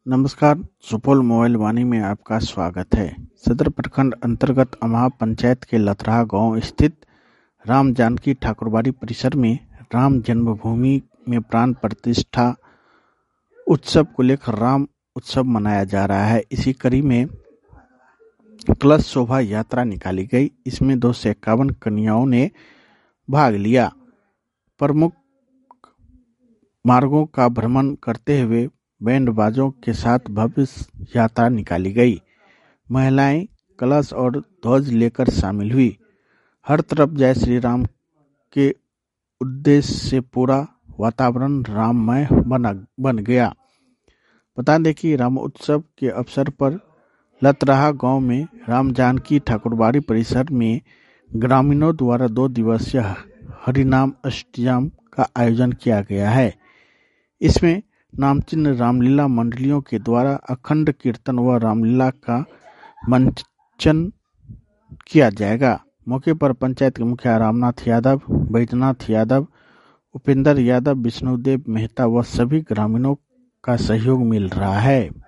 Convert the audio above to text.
नमस्कार। सुपौल मोबाइल वाणी में आपका स्वागत है। सदर प्रखंड अंतर्गत अमहा पंचायत के लथराहा गांव स्थित राम जानकी ठाकुरबाड़ी परिसर में राम जन्मभूमि में प्राण प्रतिष्ठा उत्सव को लेकर राम उत्सव मनाया जा रहा है। इसी कड़ी में कलश शोभा यात्रा निकाली गई। इसमें 251 कन्याओं ने भाग लिया। प्रमुख मार्गों का भ्रमण करते हुए बैंड बाजों के साथ भव्य यात्रा निकाली गई। महिलाएं कलश और ध्वज लेकर शामिल हुई। हर तरफ जय श्री राम के उद्देश्य से पूरा वातावरण राममय बन गया। बता दें कि राम उत्सव के अवसर पर लथराहा गांव में राम जानकी ठाकुरबाड़ी परिसर में ग्रामीणों द्वारा 2 दिवसीय हरिनाम अष्टयाम का आयोजन किया गया है। इसमें नामचिन्ह रामलीला मंडलियों के द्वारा अखंड कीर्तन व रामलीला का मंचन किया जाएगा। मौके पर पंचायत के मुखिया रामनाथ यादव, बैजनाथ यादव, उपेंद्र यादव, विष्णुदेव मेहता व सभी ग्रामीणों का सहयोग मिल रहा है।